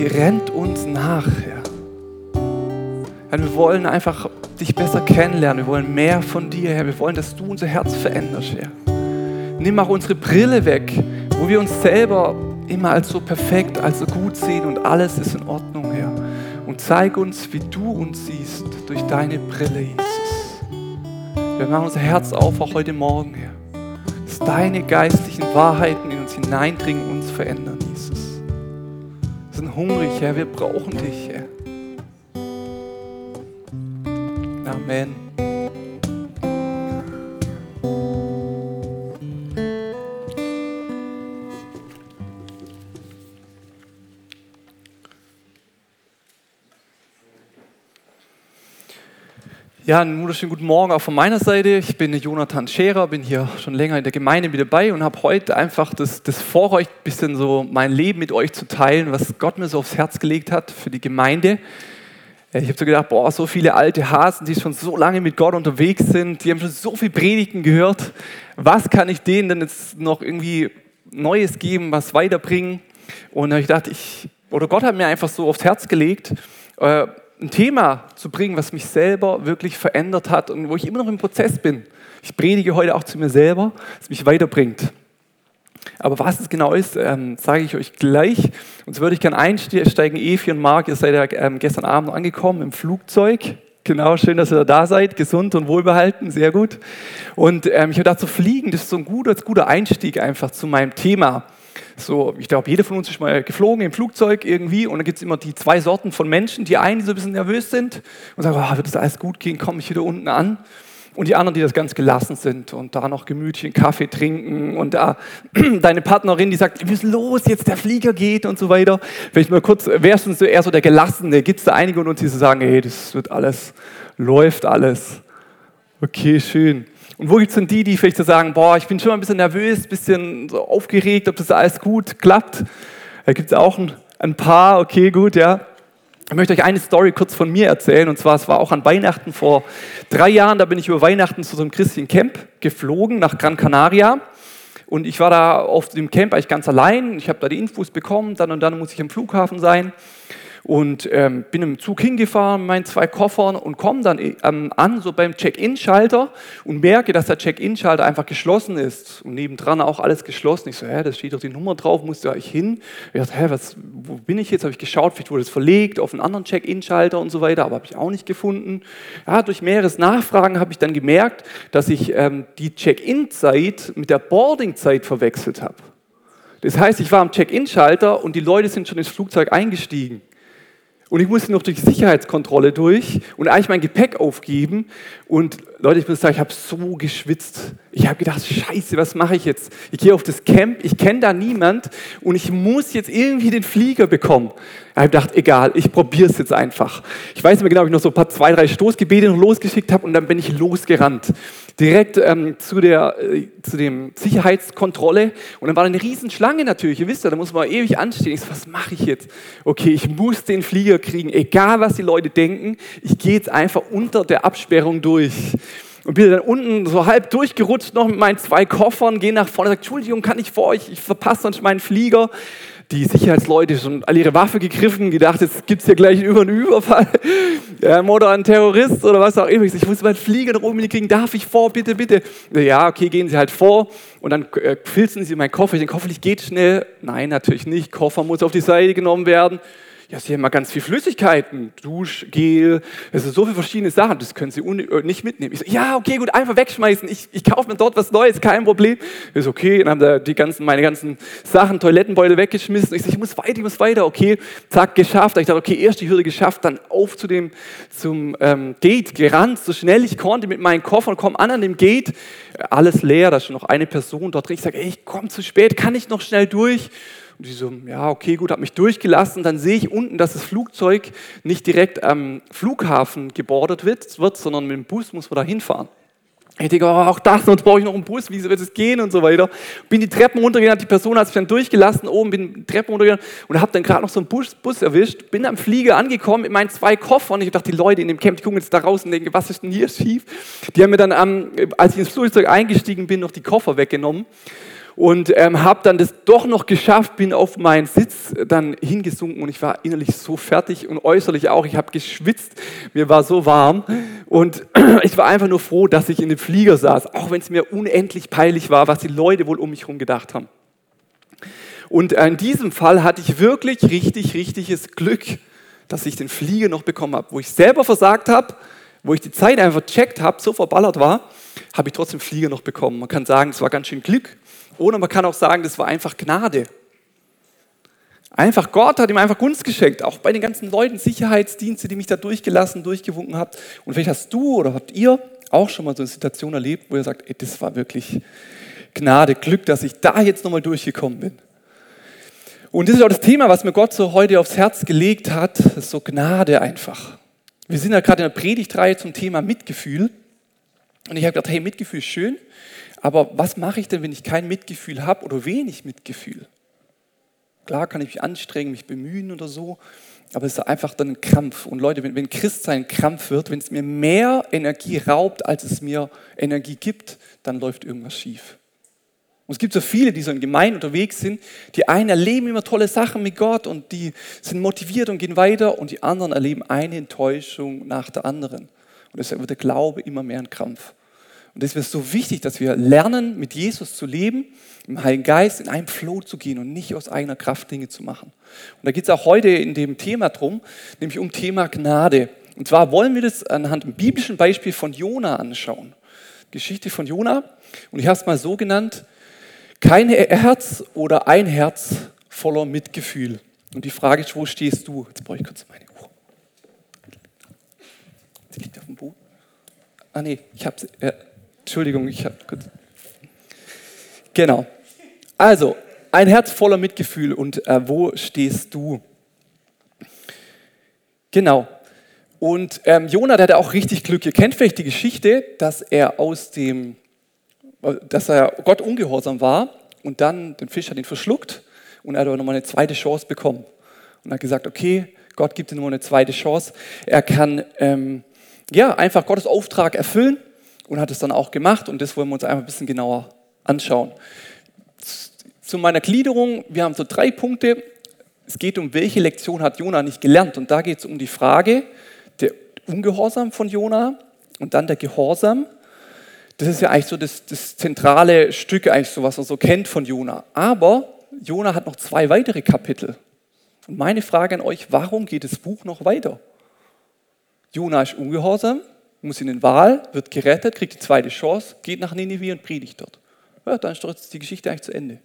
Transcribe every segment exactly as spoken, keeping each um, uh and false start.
rennt uns nach, Herr. Herr, wir wollen einfach dich besser kennenlernen. Wir wollen mehr von dir, Herr. Wir wollen, dass du unser Herz veränderst, Herr. Nimm auch unsere Brille weg, wo wir uns selber immer als so perfekt, als so gut sehen und alles ist in Ordnung, Herr. Und zeig uns, wie du uns siehst, durch deine Brille, Jesus. Wir machen unser Herz auf, auch heute Morgen, Herr. Dass deine geistlichen Wahrheiten in uns hineindringen und uns verändern, Jesus. Wir sind hungrig, Herr, wir brauchen dich, Herr. Amen. Ja, einen wunderschönen guten Morgen auch von meiner Seite. Ich bin Jonathan Scherer, bin hier schon länger in der Gemeinde mit dabei und habe heute einfach das, das Vorrecht, ein bisschen so mein Leben mit euch zu teilen, was Gott mir so aufs Herz gelegt hat für die Gemeinde. Ich habe so gedacht, boah, so viele alte Hasen, die schon so lange mit Gott unterwegs sind, die haben schon so viele Predigten gehört. Was kann ich denen denn jetzt noch irgendwie Neues geben, was weiterbringen? Und da habe ich gedacht, ich, oder Gott hat mir einfach so aufs Herz gelegt, äh, ein Thema zu bringen, was mich selber wirklich verändert hat und wo ich immer noch im Prozess bin. Ich predige heute auch zu mir selber, was mich weiterbringt. Aber was es genau ist, ähm, sage ich euch gleich. Und so würde ich gerne einsteigen. Evi und Marc, ihr seid ja ähm, gestern Abend angekommen im Flugzeug. Genau, schön, dass ihr da seid, gesund und wohlbehalten, sehr gut. Und ähm, ich habe gedacht, so fliegen, das ist so ein guter, guter Einstieg einfach zu meinem Thema. So, ich glaube, jeder von uns ist mal geflogen im Flugzeug irgendwie und dann gibt es immer die zwei Sorten von Menschen. Die einen, die so ein bisschen nervös sind und sagen, oh, wird das alles gut gehen, komme ich wieder unten an. Und die anderen, die das ganz gelassen sind und da noch gemütlich einen Kaffee trinken und da deine Partnerin, die sagt, wir müssen los, jetzt der Flieger geht und so weiter. Vielleicht mal kurz, wer ist denn so eher so der Gelassene? Gibt es da einige von uns, die so sagen, hey, das wird alles, läuft alles. Okay, schön. Und wo gibt es denn die, die vielleicht so sagen, boah, ich bin schon mal ein bisschen nervös, ein bisschen so aufgeregt, ob das alles gut klappt? Da gibt es auch ein, ein paar, okay, gut, ja. Ich möchte euch eine Story kurz von mir erzählen, und zwar, es war auch an Weihnachten vor drei Jahren, da bin ich über Weihnachten zu so einem Christcamp geflogen, nach Gran Canaria. Und ich war da auf dem Camp eigentlich ganz allein, ich habe da die Infos bekommen, dann und dann muss ich am Flughafen sein. Und ähm, bin im Zug hingefahren mit meinen zwei Koffern und komme dann ähm, an, so beim Check-in-Schalter und merke, dass der Check-in-Schalter einfach geschlossen ist und nebendran auch alles geschlossen. Ich so, hä, da steht doch die Nummer drauf, musste da ich hin. Ich dachte, hä, was, wo bin ich jetzt? Habe ich geschaut, vielleicht wurde es verlegt auf einen anderen Check-in-Schalter und so weiter, aber habe ich auch nicht gefunden. Ja, durch mehreres Nachfragen habe ich dann gemerkt, dass ich ähm, die Check-in-Zeit mit der Boarding-Zeit verwechselt habe. Das heißt, ich war am Check-in-Schalter und die Leute sind schon ins Flugzeug eingestiegen. Und ich musste noch durch die Sicherheitskontrolle durch und eigentlich mein Gepäck aufgeben. Und Leute, ich muss sagen, ich habe so geschwitzt. Ich habe gedacht, scheiße, was mache ich jetzt? Ich gehe auf das Camp, ich kenne da niemand und ich muss jetzt irgendwie den Flieger bekommen. Ich habe gedacht, egal, ich probiere es jetzt einfach. Ich weiß nicht mehr genau, ob ich noch so ein paar, zwei, drei Stoßgebete noch losgeschickt habe und dann bin ich losgerannt. Direkt ähm, zu der äh, zu dem Sicherheitskontrolle und dann war da eine Riesenschlange natürlich, ihr wisst ja, da muss man ewig anstehen. Ich so, was mache ich jetzt? Okay, ich muss den Flieger kriegen, egal was die Leute denken, ich gehe jetzt einfach unter der Absperrung durch. Und bin dann unten so halb durchgerutscht noch mit meinen zwei Koffern, gehe nach vorne und sage, Entschuldigung, kann ich vor euch, ich verpasse sonst meinen Flieger. Die Sicherheitsleute schon alle ihre Waffe gegriffen, gedacht, jetzt gibt es hier gleich über einen Überfall ja, oder einen Terrorist oder was auch immer. Ich muss meinen Flieger nach oben kriegen, darf ich vor, bitte, bitte. Ja, okay, gehen Sie halt vor und dann äh, filzen Sie meinen Koffer. Ich denke, hoffentlich geht schnell. Nein, natürlich nicht. Koffer muss auf die Seite genommen werden. Ja, Sie haben mal ganz viel Flüssigkeiten, Duschgel, das sind so viele verschiedene Sachen, das können Sie nicht mitnehmen. Ich so, ja, okay, gut, einfach wegschmeißen, ich, ich kaufe mir dort was Neues, kein Problem. Ich so, okay, dann haben da die ganzen, meine ganzen Sachen, Toilettenbeutel weggeschmissen. Ich so, ich muss weiter, ich muss weiter, okay, zack, geschafft. Ich dachte, okay, erst die Hürde geschafft, dann auf zu dem, zum ähm, Gate gerannt, so schnell ich konnte mit meinen Koffern, komme an an dem Gate, alles leer, da ist schon noch eine Person dort drin. Ich sage, ey, ich komme zu spät, kann ich noch schnell durch? Und die so, ja, okay, gut, habe mich durchgelassen. Dann sehe ich unten, dass das Flugzeug nicht direkt am Flughafen gebordet wird, wird sondern mit dem Bus muss man da hinfahren. Ich denke, oh, auch das, sonst brauche ich noch einen Bus, wie wird es gehen und so weiter. Bin die Treppen runtergegangen, die Person hat sich dann durchgelassen, oben bin die Treppen runtergegangen und habe dann gerade noch so einen Bus, Bus erwischt, bin am Flieger angekommen mit meinen zwei Koffern. Ich dachte, die Leute in dem Camp, die gucken jetzt da raus und denken, was ist denn hier schief? Die haben mir dann, ähm, als ich ins Flugzeug eingestiegen bin, noch die Koffer weggenommen. Und ähm, habe dann das doch noch geschafft, bin auf meinen Sitz dann hingesunken und ich war innerlich so fertig und äußerlich auch. Ich habe geschwitzt, mir war so warm und ich war einfach nur froh, dass ich in dem Flieger saß, auch wenn es mir unendlich peinlich war, was die Leute wohl um mich herum gedacht haben. Und in diesem Fall hatte ich wirklich richtig, richtiges Glück, dass ich den Flieger noch bekommen habe. Wo ich selber versagt habe, wo ich die Zeit einfach gecheckt habe, so verballert war, habe ich trotzdem den Flieger noch bekommen. Man kann sagen, es war ganz schön Glück. Oder man kann auch sagen, das war einfach Gnade. Einfach Gott hat ihm einfach Gunst geschenkt. Auch bei den ganzen Leuten, Sicherheitsdienste, die mich da durchgelassen, durchgewunken habt. Und vielleicht hast du oder habt ihr auch schon mal so eine Situation erlebt, wo ihr sagt, ey, das war wirklich Gnade, Glück, dass ich da jetzt nochmal durchgekommen bin. Und das ist auch das Thema, was mir Gott so heute aufs Herz gelegt hat, das ist so Gnade einfach. Wir sind ja gerade in der Predigtreihe zum Thema Mitgefühl. Und ich habe gedacht, hey, Mitgefühl ist schön, aber was mache ich denn, wenn ich kein Mitgefühl habe oder wenig Mitgefühl? Klar kann ich mich anstrengen, mich bemühen oder so, aber es ist einfach dann ein Krampf. Und Leute, wenn, wenn Christsein ein Krampf wird, wenn es mir mehr Energie raubt, als es mir Energie gibt, dann läuft irgendwas schief. Und es gibt so viele, die so in Gemeinden unterwegs sind. Die einen erleben immer tolle Sachen mit Gott und die sind motiviert und gehen weiter und die anderen erleben eine Enttäuschung nach der anderen. Und deshalb wird der Glaube immer mehr ein Krampf. Und deswegen ist es so wichtig, dass wir lernen, mit Jesus zu leben, im Heiligen Geist in einem Flow zu gehen und nicht aus eigener Kraft Dinge zu machen. Und da geht es auch heute in dem Thema drum, nämlich um Thema Gnade. Und zwar wollen wir das anhand einem biblischen Beispiel von Jona anschauen. Geschichte von Jona. Und ich habe es mal so genannt, kein Herz oder ein Herz voller Mitgefühl. Und die Frage ist, wo stehst du? Jetzt brauche ich kurz meine Uhr. Sie liegt auf dem Boden. Ah nee, ich habe sie. Äh, Entschuldigung, ich habe kurz. Genau. Also, ein Herz voller Mitgefühl. Und äh, wo stehst du? Genau. Und ähm, Jona, der hatte auch richtig Glück. Ihr kennt vielleicht die Geschichte, dass er aus dem dass er Gott ungehorsam war und dann den Fisch hat ihn verschluckt und er hat aber nochmal eine zweite Chance bekommen. Und er hat gesagt, okay, Gott gibt ihm nochmal eine zweite Chance. Er kann ähm, ja, einfach Gottes Auftrag erfüllen und hat es dann auch gemacht und das wollen wir uns einfach ein bisschen genauer anschauen. Zu meiner Gliederung, wir haben so drei Punkte. Es geht um, welche Lektion hat Jona nicht gelernt und da geht es um die Frage, der Ungehorsam von Jona und dann der Gehorsam. Das ist ja eigentlich so das, das zentrale Stück, eigentlich so, was man so kennt von Jona. Aber Jona hat noch zwei weitere Kapitel. Und meine Frage an euch, warum geht das Buch noch weiter? Jona ist ungehorsam, muss in den Wal, wird gerettet, kriegt die zweite Chance, geht nach Ninive und predigt dort. Ja, dann ist doch die Geschichte eigentlich zu Ende.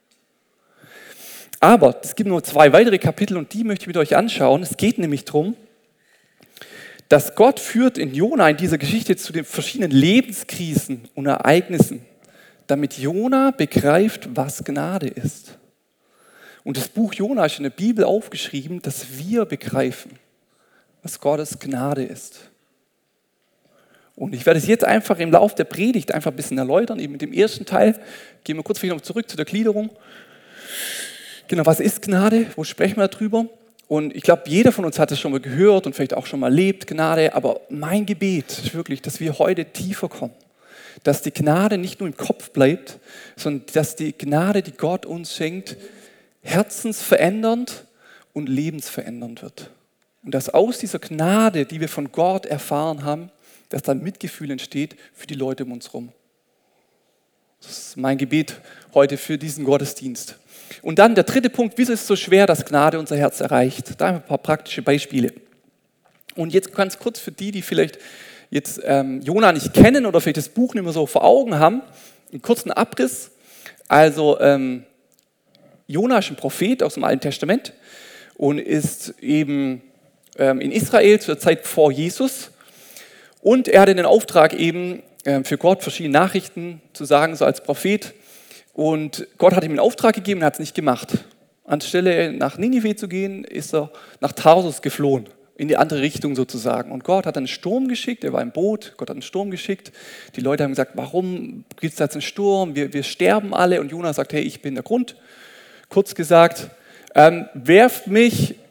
Aber es gibt nur zwei weitere Kapitel und die möchte ich mit euch anschauen. Es geht nämlich darum, dass Gott führt in Jona in dieser Geschichte zu den verschiedenen Lebenskrisen und Ereignissen, damit Jona begreift, was Gnade ist. Und das Buch Jona ist in der Bibel aufgeschrieben, dass wir begreifen, was Gottes Gnade ist. Und ich werde es jetzt einfach im Laufe der Predigt einfach ein bisschen erläutern. Eben mit dem ersten Teil gehen wir kurz wieder zurück zu der Gliederung. Genau, was ist Gnade? Wo sprechen wir darüber? Und ich glaube, jeder von uns hat es schon mal gehört und vielleicht auch schon mal erlebt, Gnade. Aber mein Gebet ist wirklich, dass wir heute tiefer kommen. Dass die Gnade nicht nur im Kopf bleibt, sondern dass die Gnade, die Gott uns schenkt, herzensverändernd und lebensverändernd wird. Und dass aus dieser Gnade, die wir von Gott erfahren haben, dass da Mitgefühl entsteht für die Leute um uns herum. Das ist mein Gebet heute für diesen Gottesdienst. Und dann der dritte Punkt, wieso ist es so schwer, dass Gnade unser Herz erreicht? Da haben wir ein paar praktische Beispiele. Und jetzt ganz kurz für die, die vielleicht jetzt ähm, Jona nicht kennen oder vielleicht das Buch nicht mehr so vor Augen haben, einen kurzen Abriss. Also ähm, Jona ist ein Prophet aus dem Alten Testament und ist eben ähm, in Israel zur Zeit vor Jesus. Und er hatte den Auftrag eben äh, für Gott verschiedene Nachrichten zu sagen, so als Prophet. Und Gott hat ihm einen Auftrag gegeben und hat es nicht gemacht. Anstelle nach Ninive zu gehen, ist er nach Tarsus geflohen, in die andere Richtung sozusagen. Und Gott hat einen Sturm geschickt, er war im Boot, Gott hat einen Sturm geschickt. Die Leute haben gesagt, warum gibt es da jetzt einen Sturm, wir, wir sterben alle. Und Jona sagt, hey, ich bin der Grund. Kurz gesagt, ähm, werft mich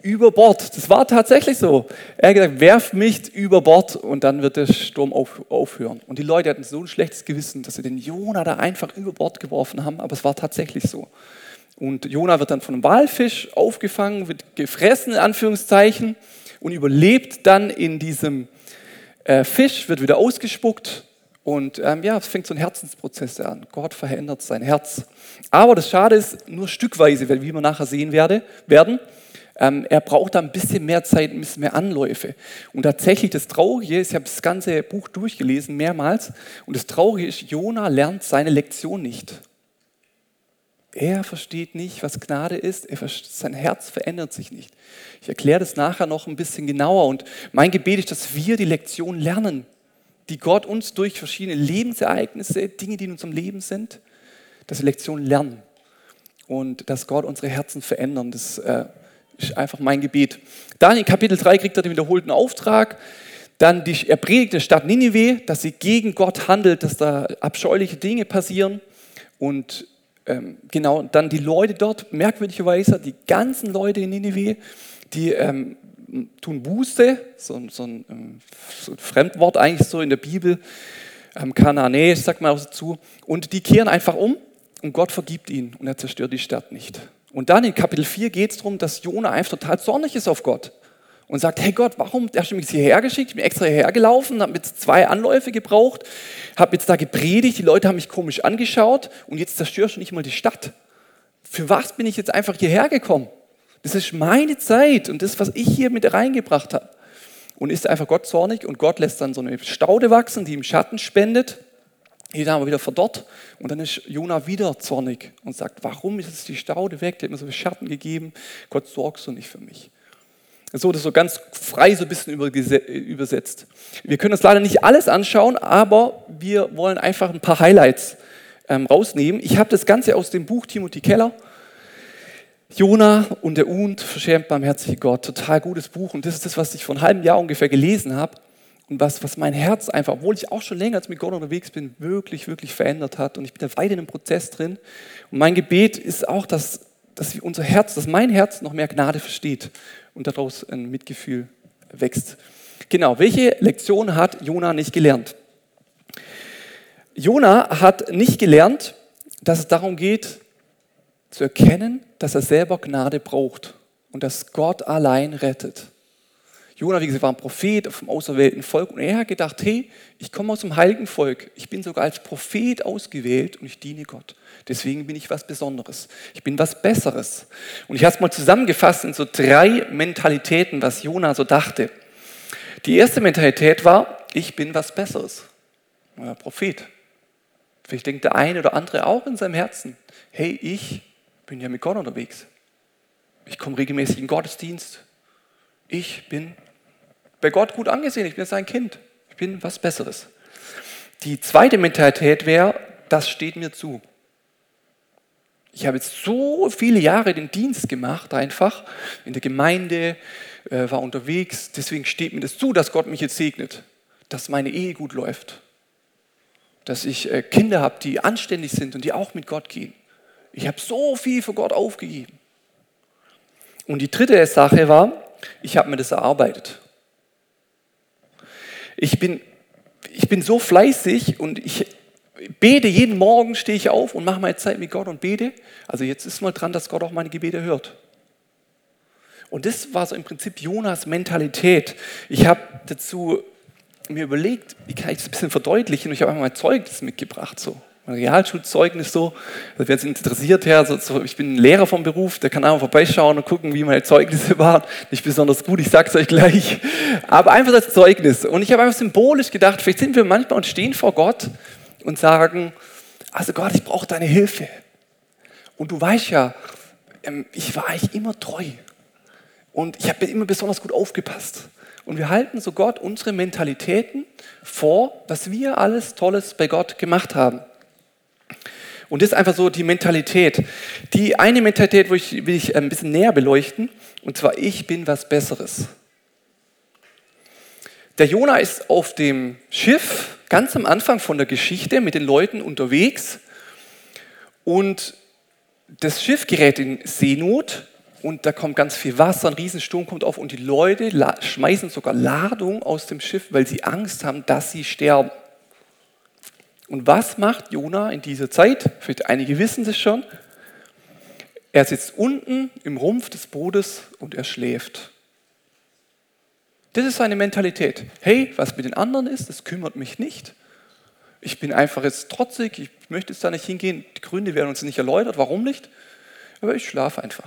über Bord. Das war tatsächlich so. Er hat gesagt, werf mich über Bord und dann wird der Sturm auf, aufhören. Und die Leute hatten so ein schlechtes Gewissen, dass sie den Jona da einfach über Bord geworfen haben, aber es war tatsächlich so. Und Jona wird dann von einem Walfisch aufgefangen, wird gefressen in Anführungszeichen und überlebt dann in diesem äh, Fisch, wird wieder ausgespuckt. Und ähm, ja, es fängt so ein Herzensprozess an. Gott verändert sein Herz. Aber das Schade ist, nur stückweise, wie wir nachher sehen werde, werden. Ähm, er braucht da ein bisschen mehr Zeit, ein bisschen mehr Anläufe. Und tatsächlich das Traurige ist, ich habe das ganze Buch durchgelesen, mehrmals. Und das Traurige ist, Jona lernt seine Lektion nicht. Er versteht nicht, was Gnade ist. Er versteht, sein Herz verändert sich nicht. Ich erkläre das nachher noch ein bisschen genauer. Und mein Gebet ist, dass wir die Lektion lernen, die Gott uns durch verschiedene Lebensereignisse, Dinge, die in unserem Leben sind, dass wir Lektionen lernen. Und dass Gott unsere Herzen verändern. Das äh, ist einfach mein Gebet. Dann in Kapitel drei kriegt er den wiederholten Auftrag. Dann die, er predigt der Stadt Ninive, dass sie gegen Gott handelt, dass da abscheuliche Dinge passieren. Und ähm, genau, dann die Leute dort, merkwürdigerweise, die ganzen Leute in Ninive, die ähm, tun Buße, so, so, ein, so ein Fremdwort eigentlich so in der Bibel, ähm, Kananäisch sagt man auch dazu, und die kehren einfach um und Gott vergibt ihnen und er zerstört die Stadt nicht. Und dann in Kapitel vier geht es darum, dass Jona einfach total zornig ist auf Gott und sagt, hey Gott, warum hast du mich hierher geschickt? Ich bin extra hierher gelaufen, habe jetzt zwei Anläufe gebraucht, habe jetzt da gepredigt, die Leute haben mich komisch angeschaut und jetzt zerstörst du nicht mal die Stadt. Für was bin ich jetzt einfach hierher gekommen? Das ist meine Zeit und das, was ich hier mit reingebracht habe. Und ist einfach Gott zornig und Gott lässt dann so eine Staude wachsen, die ihm Schatten spendet. Hier haben wir wieder verdorrt und dann ist Jona wieder zornig und sagt, warum ist jetzt die Staude weg? Die hat mir so viel Schatten gegeben. Gott, sorgst du nicht für mich. So, das ist so ganz frei so ein bisschen übersetzt. Wir können uns leider nicht alles anschauen, aber wir wollen einfach ein paar Highlights ähm, rausnehmen. Ich habe das Ganze aus dem Buch Timothy Keller, Jona und der Und, verschämt barmherzige Gott. Total gutes Buch und das ist das, was ich vor einem halben Jahr ungefähr gelesen habe. Und was, was mein Herz einfach, obwohl ich auch schon länger als mit Gott unterwegs bin, wirklich, wirklich verändert hat. Und ich bin da weit in einem Prozess drin. Und mein Gebet ist auch, dass, dass unser Herz, dass mein Herz noch mehr Gnade versteht und daraus ein Mitgefühl wächst. Genau, welche Lektion hat Jona nicht gelernt? Jona hat nicht gelernt, dass es darum geht, zu erkennen, dass er selber Gnade braucht und dass Gott allein rettet. Jona, wie gesagt, war ein Prophet vom auserwählten Volk und er hat gedacht, hey, ich komme aus dem heiligen Volk, ich bin sogar als Prophet ausgewählt und ich diene Gott. Deswegen bin ich was Besonderes, ich bin was Besseres. Und ich habe es mal zusammengefasst in so drei Mentalitäten, was Jona so dachte. Die erste Mentalität war, ich bin was Besseres. Neuer Prophet. Vielleicht denkt der eine oder andere auch in seinem Herzen, hey, ich bin ja mit Gott unterwegs. Ich komme regelmäßig in den Gottesdienst. Ich bin bei Gott gut angesehen, ich bin sein Kind, ich bin was Besseres. Die zweite Mentalität wäre, das steht mir zu. Ich habe jetzt so viele Jahre den Dienst gemacht, einfach in der Gemeinde, äh, war unterwegs, deswegen steht mir das zu, dass Gott mich jetzt segnet, dass meine Ehe gut läuft, dass ich äh, Kinder habe, die anständig sind und die auch mit Gott gehen. Ich habe so viel für Gott aufgegeben. Und die dritte Sache war, ich habe mir das erarbeitet. Ich bin, ich bin so fleißig und ich bete, jeden Morgen stehe ich auf und mache meine Zeit mit Gott und bete. Also jetzt ist mal dran, dass Gott auch meine Gebete hört. Und das war so im Prinzip Jonas Mentalität. Ich habe dazu mir überlegt, wie kann ich das ein bisschen verdeutlichen und ich habe einfach mein Zeugnis mitgebracht. So. Mein Realschulzeugnis so, also wer es interessiert, ja, so, so, ich bin ein Lehrer vom Beruf, der kann einfach vorbeischauen und gucken, wie meine Zeugnisse waren. Nicht besonders gut, ich sag's euch gleich, aber einfach das Zeugnis. Und ich habe einfach symbolisch gedacht, vielleicht sind wir manchmal und stehen vor Gott und sagen, also Gott, ich brauche deine Hilfe. Und du weißt ja, ich war eigentlich immer treu und ich habe immer besonders gut aufgepasst. Und wir halten so Gott unsere Mentalitäten vor, was wir alles Tolles bei Gott gemacht haben. Und das ist einfach so die Mentalität. Die eine Mentalität, wo ich, will ich ein bisschen näher beleuchten, und zwar, ich bin was Besseres. Der Jona ist auf dem Schiff ganz am Anfang von der Geschichte mit den Leuten unterwegs und das Schiff gerät in Seenot und da kommt ganz viel Wasser, ein Riesensturm kommt auf und die Leute la- schmeißen sogar Ladung aus dem Schiff, weil sie Angst haben, dass sie sterben. Und was macht Jona in dieser Zeit? Vielleicht einige wissen das schon. Er sitzt unten im Rumpf des Bootes und er schläft. Das ist seine Mentalität. Hey, was mit den anderen ist, das kümmert mich nicht. Ich bin einfach jetzt trotzig, ich möchte jetzt da nicht hingehen. Die Gründe werden uns nicht erläutert, warum nicht. Aber ich schlafe einfach.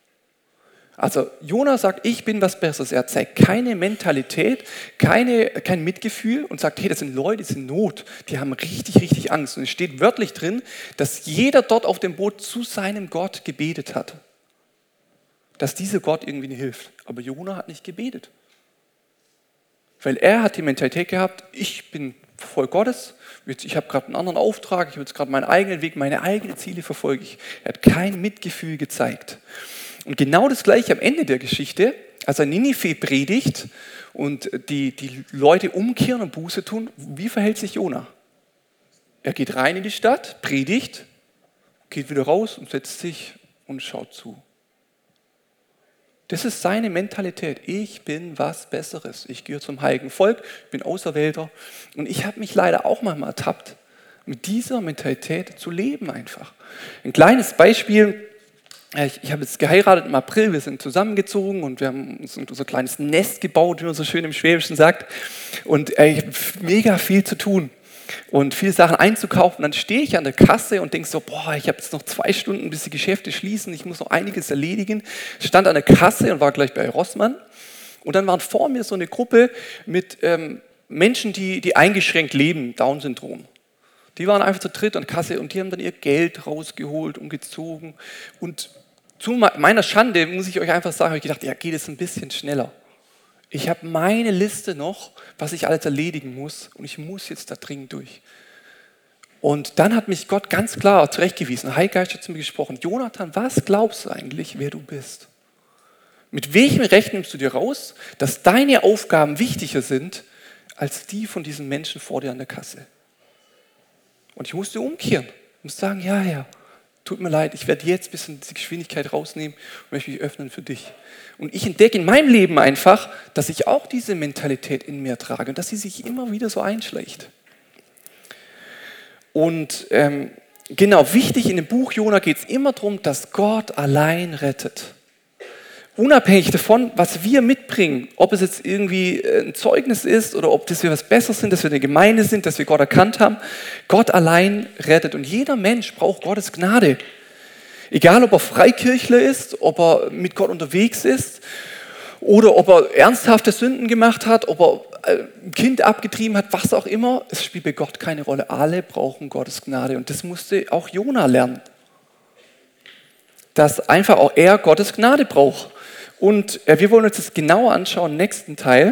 Also Jona sagt, ich bin was Besseres. Er zeigt keine Mentalität, keine, kein Mitgefühl und sagt, hey, das sind Leute, die sind in Not. Die haben richtig, richtig Angst. Und es steht wörtlich drin, dass jeder dort auf dem Boot zu seinem Gott gebetet hat. Dass dieser Gott irgendwie hilft. Aber Jona hat nicht gebetet. Weil er hat die Mentalität gehabt, ich bin voll Gottes, ich habe gerade einen anderen Auftrag, ich habe jetzt gerade meinen eigenen Weg, meine eigenen Ziele verfolge ich. Er hat kein Mitgefühl gezeigt. Und genau das Gleiche am Ende der Geschichte, als er Ninive predigt und die, die Leute umkehren und Buße tun, wie verhält sich Jona? Er geht rein in die Stadt, predigt, geht wieder raus und setzt sich und schaut zu. Das ist seine Mentalität. Ich bin was Besseres. Ich gehöre zum heiligen Volk, bin Auserwählter. Und ich habe mich leider auch manchmal ertappt, mit dieser Mentalität zu leben einfach. Ein kleines Beispiel. Ich, ich habe jetzt geheiratet im April, wir sind zusammengezogen und wir haben uns unser kleines Nest gebaut, wie man so schön im Schwäbischen sagt. Und äh, ich habe mega viel zu tun und viele Sachen einzukaufen. Dann stehe ich an der Kasse und denke so, boah, ich habe jetzt noch zwei Stunden, bis die Geschäfte schließen, ich muss noch einiges erledigen. Ich stand an der Kasse und war gleich bei Rossmann. Und dann waren vor mir so eine Gruppe mit ähm, Menschen, die, die eingeschränkt leben, Down-Syndrom. Die waren einfach zu dritt an der Kasse und die haben dann ihr Geld rausgeholt und gezogen. Und zu meiner Schande muss ich euch einfach sagen, habe ich gedacht, ja, geht es ein bisschen schneller. Ich habe meine Liste noch, was ich alles erledigen muss und ich muss jetzt da dringend durch. Und dann hat mich Gott ganz klar zurechtgewiesen. Heiliger Geist hat zu mir gesprochen. Jonathan, was glaubst du eigentlich, wer du bist? Mit welchem Recht nimmst du dir raus, dass deine Aufgaben wichtiger sind als die von diesen Menschen vor dir an der Kasse? Und ich musste umkehren. Ich musste sagen, ja, ja, tut mir leid, ich werde jetzt ein bisschen die Geschwindigkeit rausnehmen und möchte mich öffnen für dich. Und ich entdecke in meinem Leben einfach, dass ich auch diese Mentalität in mir trage und dass sie sich immer wieder so einschleicht. Und ähm, genau, wichtig in dem Buch Jona geht es immer darum, dass Gott allein rettet. Unabhängig davon, was wir mitbringen, ob es jetzt irgendwie ein Zeugnis ist oder ob das wir was Besseres sind, dass wir eine Gemeinde sind, dass wir Gott erkannt haben, Gott allein rettet. Und jeder Mensch braucht Gottes Gnade. Egal, ob er Freikirchler ist, ob er mit Gott unterwegs ist oder ob er ernsthafte Sünden gemacht hat, ob er ein Kind abgetrieben hat, was auch immer, es spielt bei Gott keine Rolle. Alle brauchen Gottes Gnade und das musste auch Jona lernen. Dass einfach auch er Gottes Gnade braucht. Und äh, wir wollen uns das genauer anschauen im nächsten Teil,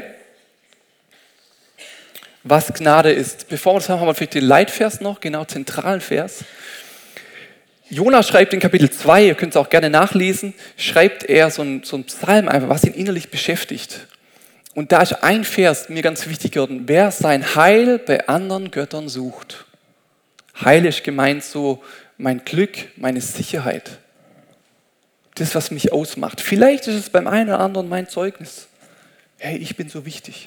was Gnade ist. Bevor wir das haben, haben wir vielleicht den Leitvers noch, genau, zentralen Vers. Jona schreibt in Kapitel zwei, ihr könnt es auch gerne nachlesen, schreibt er so einen so einen Psalm einfach, was ihn innerlich beschäftigt. Und da ist ein Vers mir ganz wichtig geworden, wer sein Heil bei anderen Göttern sucht. Heil ist gemeint so mein Glück, meine Sicherheit. Das, was mich ausmacht. Vielleicht ist es beim einen oder anderen mein Zeugnis. Hey, ich bin so wichtig.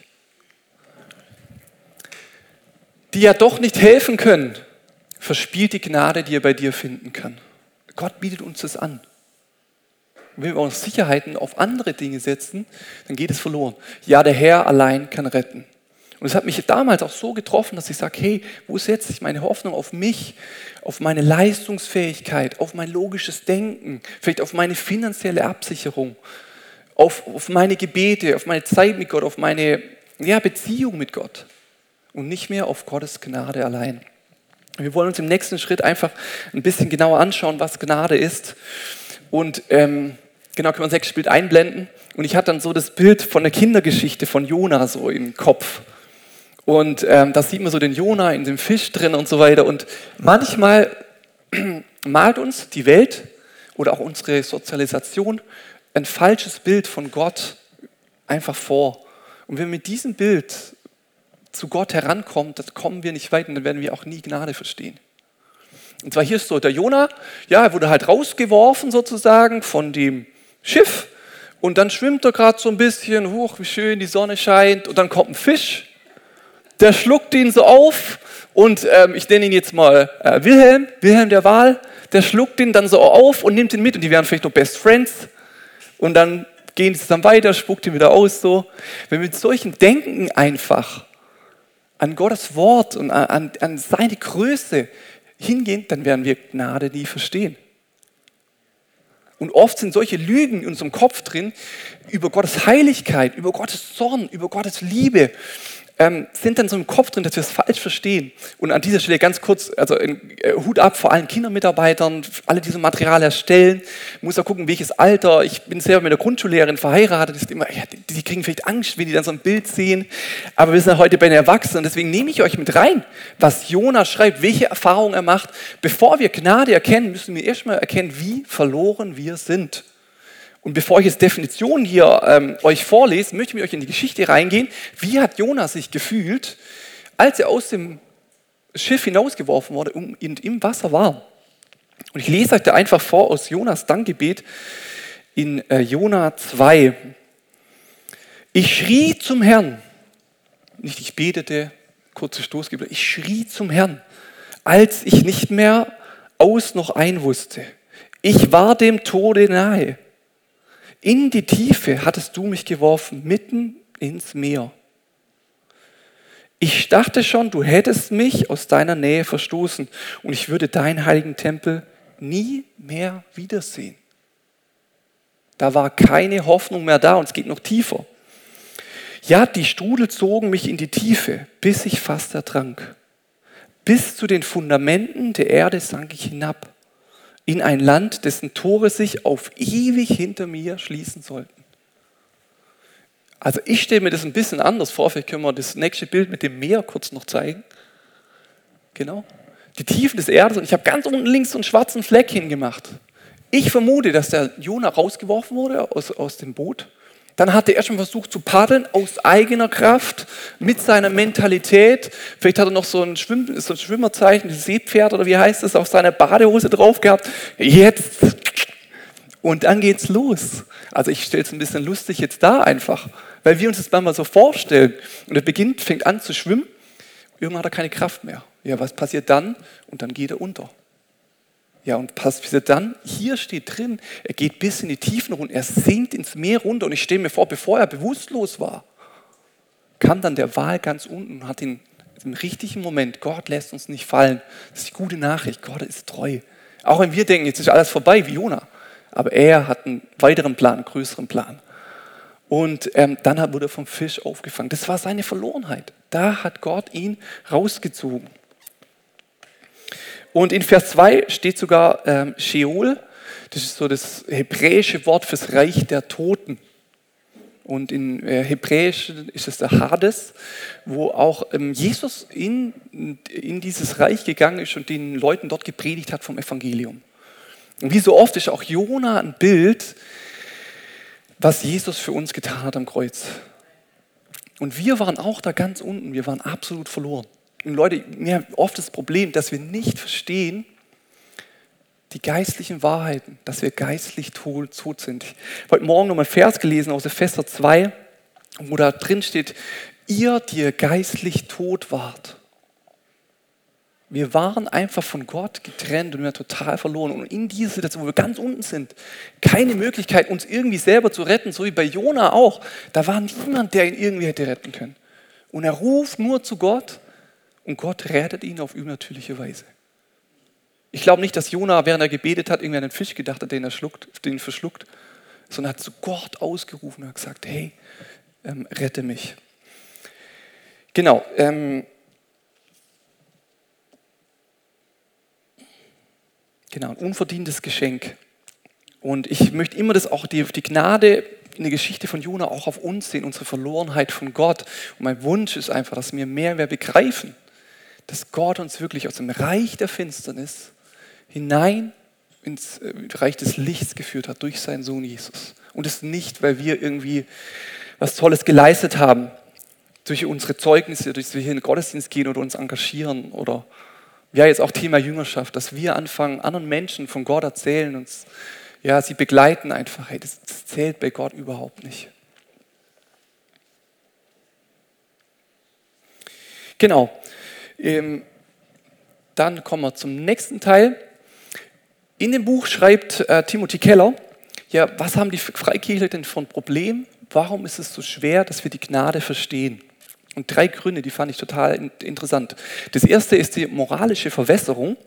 Die ja doch nicht helfen können, verspielt die Gnade, die er bei dir finden kann. Gott bietet uns das an. Und wenn wir unsere Sicherheiten auf andere Dinge setzen, dann geht es verloren. Ja, der Herr allein kann retten. Und es hat mich damals auch so getroffen, dass ich sage, hey, wo setze ich meine Hoffnung auf mich, auf meine Leistungsfähigkeit, auf mein logisches Denken, vielleicht auf meine finanzielle Absicherung, auf, auf meine Gebete, auf meine Zeit mit Gott, auf meine ja, Beziehung mit Gott und nicht mehr auf Gottes Gnade allein. Wir wollen uns im nächsten Schritt einfach ein bisschen genauer anschauen, was Gnade ist. Und ähm, genau, können wir das nächste Bild einblenden. Und ich hatte dann so das Bild von der Kindergeschichte von Jona so im Kopf. Und ähm, da sieht man so den Jona in dem Fisch drin und so weiter. Und manchmal malt uns die Welt oder auch unsere Sozialisation ein falsches Bild von Gott einfach vor. Und wenn wir mit diesem Bild zu Gott herankommen, dann kommen wir nicht weit und dann werden wir auch nie Gnade verstehen. Und zwar hier ist so, der Jona, ja, er wurde halt rausgeworfen sozusagen von dem Schiff. Und dann schwimmt er gerade so ein bisschen, hoch, wie schön, die Sonne scheint. Und dann kommt ein Fisch, der schluckt ihn so auf. Und ähm, ich nenne ihn jetzt mal äh, Wilhelm, Wilhelm der Wal. Der schluckt ihn dann so auf und nimmt ihn mit. Und die wären vielleicht noch Best Friends. Und dann gehen sie dann weiter, spuckt ihn wieder aus. So. Wenn wir mit solchen Denken einfach an Gottes Wort und an, an seine Größe hingehen, dann werden wir Gnade nie verstehen. Und oft sind solche Lügen in unserem Kopf drin über Gottes Heiligkeit, über Gottes Zorn, über Gottes Liebe, ähm, sind dann so im Kopf drin, dass wir es falsch verstehen. Und an dieser Stelle ganz kurz, also in, äh, Hut ab vor allen Kindermitarbeitern, alle diese Material erstellen. Muss ja gucken, welches Alter. Ich bin selber mit einer Grundschullehrerin verheiratet. Das ist immer, ja, die, die kriegen vielleicht Angst, wenn die dann so ein Bild sehen. Aber wir sind ja heute bei den Erwachsenen. Deswegen nehme ich euch mit rein, was Jona schreibt, welche Erfahrungen er macht. Bevor wir Gnade erkennen, müssen wir erstmal erkennen, wie verloren wir sind. Und bevor ich jetzt Definitionen hier ähm, euch vorlese, möchte ich mit euch in die Geschichte reingehen. Wie hat Jona sich gefühlt, als er aus dem Schiff hinausgeworfen wurde und im Wasser war? Und ich lese euch da einfach vor aus Jonas Dankgebet in äh, Jona zwei. Ich schrie zum Herrn, nicht ich betete, kurze Stoßgebet, ich schrie zum Herrn, als ich nicht mehr aus noch ein wusste. Ich war dem Tode nahe. In die Tiefe hattest du mich geworfen, mitten ins Meer. Ich dachte schon, du hättest mich aus deiner Nähe verstoßen und ich würde deinen heiligen Tempel nie mehr wiedersehen. Da war keine Hoffnung mehr da und es geht noch tiefer. Ja, die Strudel zogen mich in die Tiefe, bis ich fast ertrank. Bis zu den Fundamenten der Erde sank ich hinab. In ein Land, dessen Tore sich auf ewig hinter mir schließen sollten. Also ich stelle mir das ein bisschen anders vor, vielleicht können wir das nächste Bild mit dem Meer kurz noch zeigen. Genau. Die Tiefen des Erdes und ich habe ganz unten links so einen schwarzen Fleck hingemacht. Ich vermute, dass der Jona rausgeworfen wurde aus, aus dem Boot. Dann hat er erst mal versucht zu paddeln, aus eigener Kraft, mit seiner Mentalität. Vielleicht hat er noch so ein, Schwimm, so ein Schwimmerzeichen, das Seepferd oder wie heißt das, auf seiner Badehose drauf gehabt. Jetzt! Und dann geht's los. Also ich stelle es ein bisschen lustig jetzt da einfach, weil wir uns das manchmal so vorstellen. Und er beginnt, fängt an zu schwimmen, irgendwann hat er keine Kraft mehr. Ja, was passiert dann? Und dann geht er unter. Ja, und passiert dann, hier steht drin, er geht bis in die Tiefen runter, er sinkt ins Meer runter und ich stelle mir vor, bevor er bewusstlos war, kam dann der Wal ganz unten und hat ihn im richtigen Moment, Gott lässt uns nicht fallen. Das ist die gute Nachricht, Gott ist treu. Auch wenn wir denken, jetzt ist alles vorbei wie Jona, aber er hat einen weiteren Plan, einen größeren Plan. Und ähm, dann wurde er vom Fisch aufgefangen. Das war seine Verlorenheit. Da hat Gott ihn rausgezogen. Und in Vers zwei steht sogar ähm, Sheol, das ist so das hebräische Wort fürs Reich der Toten. Und in äh, Hebräisch ist es der Hades, wo auch ähm, Jesus in, in dieses Reich gegangen ist und den Leuten dort gepredigt hat vom Evangelium. Und wie so oft ist auch Jona ein Bild, was Jesus für uns getan hat am Kreuz. Und wir waren auch da ganz unten, wir waren absolut verloren. Und Leute, wir haben oft das Problem, dass wir nicht verstehen, die geistlichen Wahrheiten, dass wir geistlich tot sind. Ich habe heute Morgen noch mal einen Vers gelesen aus Epheser zwei, wo da drin steht, ihr, die ihr geistlich tot wart. Wir waren einfach von Gott getrennt und wir waren total verloren. Und in dieser Situation, wo wir ganz unten sind, keine Möglichkeit, uns irgendwie selber zu retten, so wie bei Jona auch, da war niemand, der ihn irgendwie hätte retten können. Und er ruft nur zu Gott und Gott rettet ihn auf übernatürliche Weise. Ich glaube nicht, dass Jona, während er gebetet hat, irgendwie an den Fisch gedacht hat, den er schluckt, den er verschluckt, sondern hat zu Gott ausgerufen und hat gesagt, hey, ähm, rette mich. Genau. Ähm, genau, ein unverdientes Geschenk. Und ich möchte immer das auch, die, die Gnade in der Geschichte von Jona auch auf uns sehen, unsere Verlorenheit von Gott. Und mein Wunsch ist einfach, dass wir mehr und mehr begreifen, dass Gott uns wirklich aus dem Reich der Finsternis hinein ins Reich des Lichts geführt hat durch seinen Sohn Jesus. Und das nicht, weil wir irgendwie was Tolles geleistet haben, durch unsere Zeugnisse, durch wir hier in den Gottesdienst gehen oder uns engagieren oder ja, jetzt auch Thema Jüngerschaft, dass wir anfangen, anderen Menschen von Gott erzählen, uns Ja, sie begleiten einfach. Hey, das, das zählt bei Gott überhaupt nicht. Genau. Ähm, dann kommen wir zum nächsten Teil. In dem Buch schreibt äh, Timothy Keller, ja, was haben die Freikirchler denn für ein Problem? Warum ist es so schwer, dass wir die Gnade verstehen? Und drei Gründe, die fand ich total in- interessant. Das erste ist die moralische Verwässerung.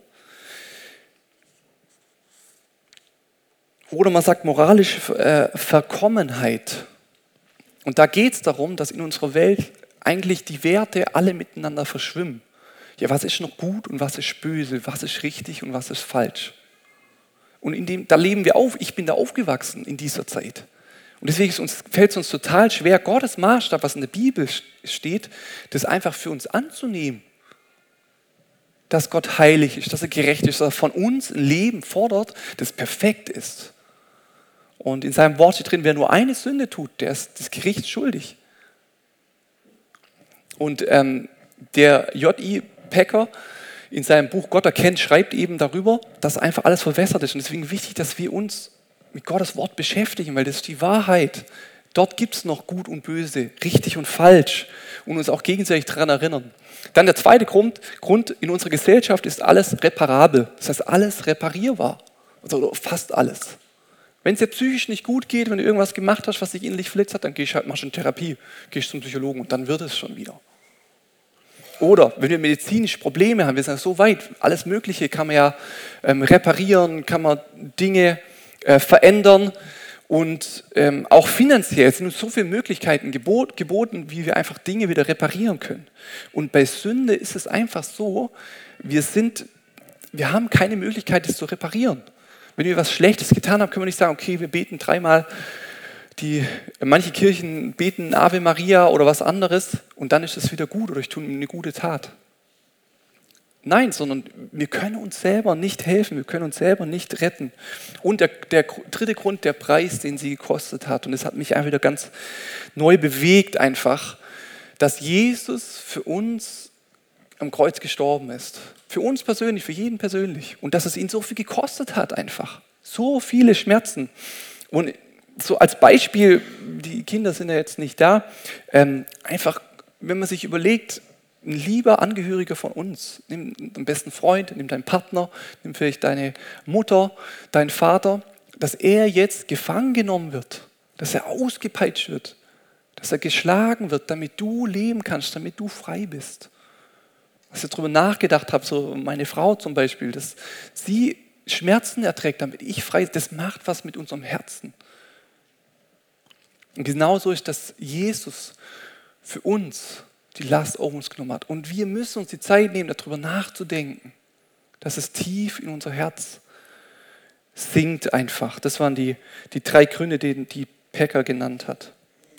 Oder man sagt moralische äh, Verkommenheit. Und da geht es darum, dass in unserer Welt eigentlich die Werte alle miteinander verschwimmen. Ja, was ist noch gut und was ist böse? Was ist richtig und was ist falsch? Und in dem, da leben wir auf. Ich bin da aufgewachsen in dieser Zeit. Und deswegen fällt es uns total schwer, Gottes Maßstab, was in der Bibel steht, das einfach für uns anzunehmen. Dass Gott heilig ist, dass er gerecht ist, dass er von uns ein Leben fordert, das perfekt ist. Und in seinem Wort steht drin, wer nur eine Sünde tut, der ist des Gerichts schuldig. Und ähm, der J I Packer in seinem Buch Gott erkennt, schreibt eben darüber, dass einfach alles verwässert ist. Und deswegen wichtig, dass wir uns mit Gottes Wort beschäftigen, weil das ist die Wahrheit. Dort gibt es noch Gut und Böse, richtig und falsch und uns auch gegenseitig daran erinnern. Dann der zweite Grund, Grund, in unserer Gesellschaft ist alles reparabel. Das heißt, alles reparierbar. Also fast alles. Wenn es dir psychisch nicht gut geht, wenn du irgendwas gemacht hast, was dich innerlich verletzt hat, dann gehst du halt, machst du eine Therapie, gehst zum Psychologen und dann wird es schon wieder. Oder wenn wir medizinische Probleme haben, wir sind so weit, alles Mögliche kann man ja ähm, reparieren, kann man Dinge äh, verändern und ähm, auch finanziell sind uns so viele Möglichkeiten gebot, geboten, wie wir einfach Dinge wieder reparieren können. Und bei Sünde ist es einfach so, wir sind, wir haben keine Möglichkeit, das zu reparieren. Wenn wir was Schlechtes getan haben, können wir nicht sagen, okay, wir beten dreimal. Die, manche Kirchen beten Ave Maria oder was anderes und dann ist es wieder gut oder ich tue eine gute Tat. Nein, sondern wir können uns selber nicht helfen, wir können uns selber nicht retten. Und der, der dritte Grund, der Preis, den sie gekostet hat, und das hat mich einfach wieder ganz neu bewegt einfach, dass Jesus für uns am Kreuz gestorben ist. Für uns persönlich, für jeden persönlich. Und dass es ihn so viel gekostet hat einfach. So viele Schmerzen. Und so als Beispiel, die Kinder sind ja jetzt nicht da, ähm, einfach, wenn man sich überlegt, ein lieber Angehöriger von uns, nimm deinen besten Freund, nimm deinen Partner, nimm vielleicht deine Mutter, deinen Vater, dass er jetzt gefangen genommen wird, dass er ausgepeitscht wird, dass er geschlagen wird, damit du leben kannst, damit du frei bist. Als ich darüber nachgedacht habe, so meine Frau zum Beispiel, dass sie Schmerzen erträgt, damit ich frei bin, das macht was mit unserem Herzen. Und genauso ist, dass Jesus für uns die Last auf uns genommen hat. Und wir müssen uns die Zeit nehmen, darüber nachzudenken, dass es tief in unser Herz sinkt einfach. Das waren die, die drei Gründe, die die Packer genannt hat.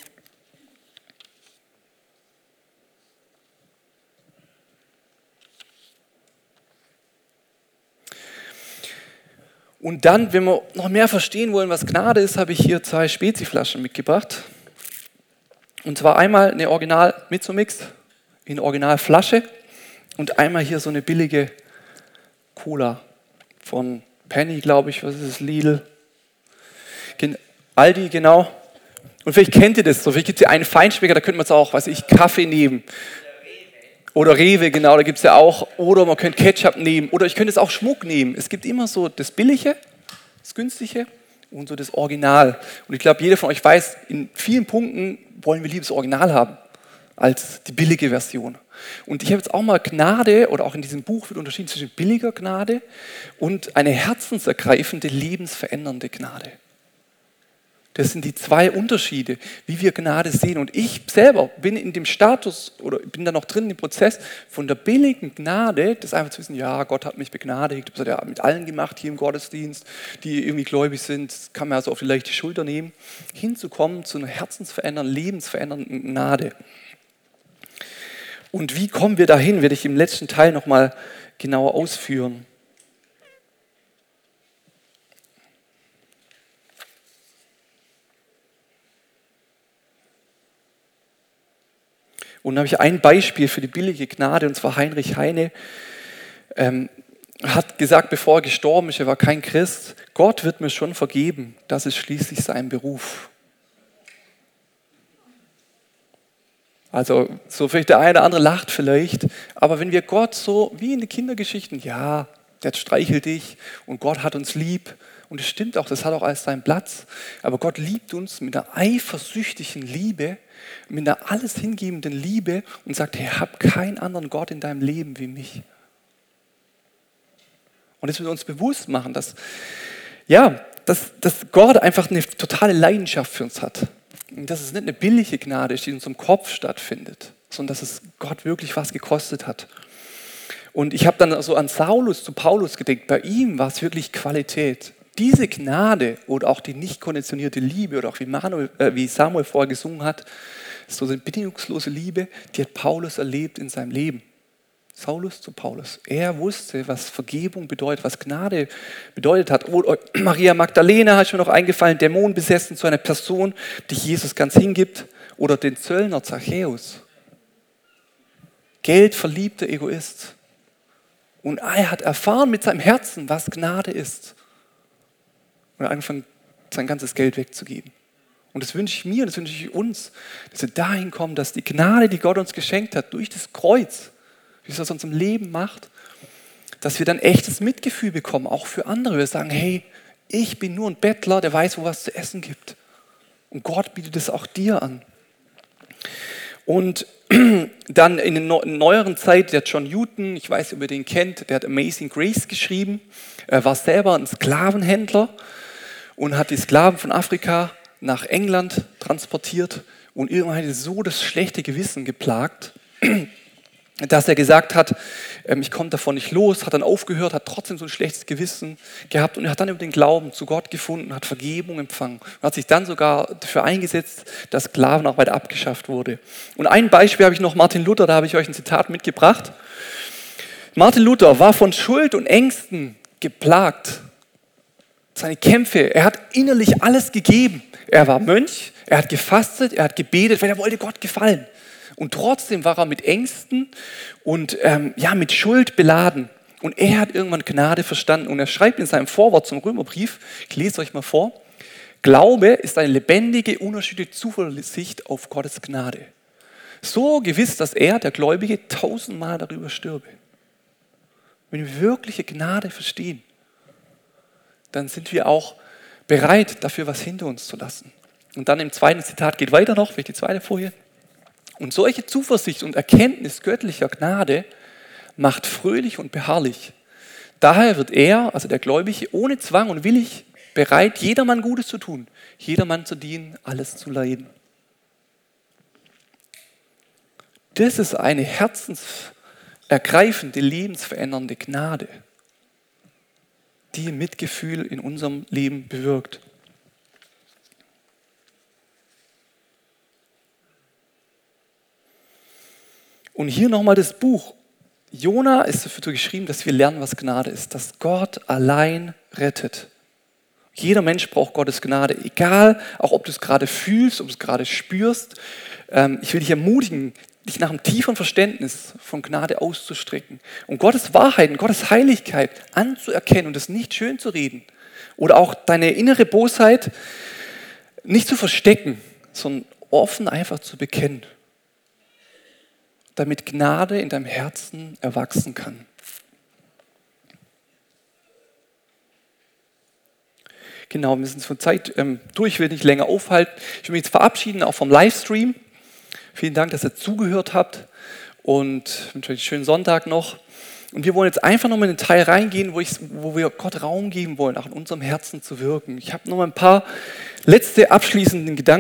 Und dann, wenn wir noch mehr verstehen wollen, was Gnade ist, habe ich hier zwei Speziflaschen mitgebracht. Und zwar einmal eine Original Mezzo-Mix in Originalflasche und einmal hier so eine billige Cola von Penny, glaube ich, was ist es, Lidl, Gen- Aldi, genau. Und vielleicht kennt ihr das so, vielleicht gibt es ja einen Feinschmecker, da könnte man jetzt auch, weiß ich, Kaffee nehmen. Oder Rewe, genau, da gibt es ja auch. Oder man könnte Ketchup nehmen. Oder ich könnte es auch Schmuck nehmen. Es gibt immer so das Billige, das Günstige und so das Original. Und ich glaube, jeder von euch weiß, in vielen Punkten wollen wir lieber das Original haben als die billige Version. Und ich habe jetzt auch mal Gnade, oder auch in diesem Buch wird unterschieden zwischen billiger Gnade und eine herzensergreifende, lebensverändernde Gnade. Das sind die zwei Unterschiede, wie wir Gnade sehen. Und ich selber bin in dem Status oder bin da noch drin im Prozess von der billigen Gnade, das einfach zu wissen, ja, Gott hat mich begnadigt, das hat er mit allen gemacht hier im Gottesdienst, die irgendwie gläubig sind, das kann man also auf die leichte Schulter nehmen, hinzukommen zu einer herzensverändernden, lebensverändernden Gnade. Und wie kommen wir dahin, werde ich im letzten Teil nochmal genauer ausführen. Und dann habe ich ein Beispiel für die billige Gnade, und zwar Heinrich Heine. Ähm, hat gesagt, bevor er gestorben ist, er war kein Christ, Gott wird mir schon vergeben, das ist schließlich sein Beruf. Also so vielleicht der eine oder andere lacht vielleicht, aber wenn wir Gott so, wie in den Kindergeschichten, ja, der streichelt dich und Gott hat uns lieb und es stimmt auch, das hat auch alles seinen Platz, aber Gott liebt uns mit einer eifersüchtigen Liebe, mit einer alles hingebenden Liebe und sagt, hey, hab keinen anderen Gott in deinem Leben wie mich. Und dass wir uns bewusst machen, dass, ja, dass, dass Gott einfach eine totale Leidenschaft für uns hat. Und dass es nicht eine billige Gnade ist, die in unserem Kopf stattfindet, sondern dass es Gott wirklich was gekostet hat. Und ich habe dann so an Saulus zu Paulus gedacht, bei ihm war es wirklich Qualität. Diese Gnade oder auch die nicht konditionierte Liebe oder auch wie, Manuel, äh, wie Samuel vorher gesungen hat, so eine bedingungslose Liebe, die hat Paulus erlebt in seinem Leben. Saulus zu Paulus. Er wusste, was Vergebung bedeutet, was Gnade bedeutet hat. Oh, Maria Magdalena hat mir noch eingefallen, dämonenbesessen zu einer Person, die Jesus ganz hingibt. Oder den Zöllner Zachäus. Geldverliebter Egoist. Und er hat erfahren mit seinem Herzen, was Gnade ist. Und er hat angefangen, sein ganzes Geld wegzugeben. Und das wünsche ich mir, das wünsche ich uns, dass wir dahin kommen, dass die Gnade, die Gott uns geschenkt hat, durch das Kreuz, wie es aus unserem Leben macht, dass wir dann echtes Mitgefühl bekommen, auch für andere. Wir sagen, hey, ich bin nur ein Bettler, der weiß, wo was zu essen gibt. Und Gott bietet es auch dir an. Und dann in der neueren Zeit, der John Newton, ich weiß nicht, ob ihr den kennt, der hat Amazing Grace geschrieben. Er war selber ein Sklavenhändler und hat die Sklaven von Afrika nach England transportiert. Und irgendwann hat er so das schlechte Gewissen geplagt, dass er gesagt hat, ich komme davon nicht los, hat dann aufgehört, hat trotzdem so ein schlechtes Gewissen gehabt und er hat dann über den Glauben zu Gott gefunden, hat Vergebung empfangen und hat sich dann sogar dafür eingesetzt, dass Sklavenarbeit abgeschafft wurde. Und ein Beispiel habe ich noch, Martin Luther, da habe ich euch ein Zitat mitgebracht. Martin Luther war von Schuld und Ängsten geplagt. Seine Kämpfe, er hat innerlich alles gegeben. Er war Mönch, er hat gefastet, er hat gebetet, weil er wollte Gott gefallen. Und trotzdem war er mit Ängsten und ähm, ja, mit Schuld beladen. Und er hat irgendwann Gnade verstanden. Und er schreibt in seinem Vorwort zum Römerbrief, ich lese euch mal vor, Glaube ist eine lebendige, unerschütterliche Zuversicht auf Gottes Gnade. So gewiss, dass er, der Gläubige, tausendmal darüber stürbe. Wenn wir wirkliche Gnade verstehen, dann sind wir auch bereit, dafür was hinter uns zu lassen. Und dann im zweiten Zitat geht weiter noch, vielleicht die zweite Folie. Und solche Zuversicht und Erkenntnis göttlicher Gnade macht fröhlich und beharrlich. Daher wird er, also der Gläubige, ohne Zwang und willig bereit, jedermann Gutes zu tun, jedermann zu dienen, alles zu leiden. Das ist eine herzensergreifende, lebensverändernde Gnade, die Mitgefühl in unserem Leben bewirkt. Und hier nochmal das Buch. Jona ist dafür geschrieben, dass wir lernen, was Gnade ist, dass Gott allein rettet. Jeder Mensch braucht Gottes Gnade, egal, auch ob du es gerade fühlst, ob du es gerade spürst. Ich will dich ermutigen, dich nach einem tieferen Verständnis von Gnade auszustrecken und Gottes Wahrheiten, Gottes Heiligkeit anzuerkennen und es nicht schön zu reden oder auch deine innere Bosheit nicht zu verstecken, sondern offen einfach zu bekennen, damit Gnade in deinem Herzen erwachsen kann. Genau, wir sind von Zeit ähm, durch, ich will nicht länger aufhalten. Ich will mich jetzt verabschieden, auch vom Livestream. Vielen Dank, dass ihr zugehört habt und wünsche euch einen schönen Sonntag noch. Und wir wollen jetzt einfach nochmal in den Teil reingehen, wo, ich, wo wir Gott Raum geben wollen, auch in unserem Herzen zu wirken. Ich habe noch mal ein paar letzte abschließenden Gedanken.